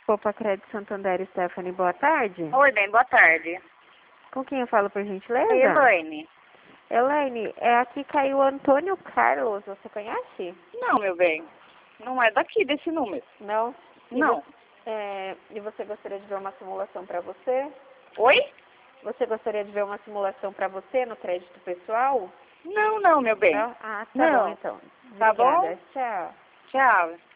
Poupa Crédito Santander, Stephanie, boa tarde. Oi, bem, boa tarde. Com quem eu falo, por gentileza? Oi, Elaine. Elaine, aqui caiu Antônio Carlos, você conhece? Não, meu bem. Não é daqui desse número. Não? Não. E você gostaria de ver uma simulação para você? Oi? Você gostaria de ver uma simulação para você no crédito pessoal? Não, meu bem. Não? Ah, tá Não. bom então. Tá bom? Obrigada. Tchau. Tchau.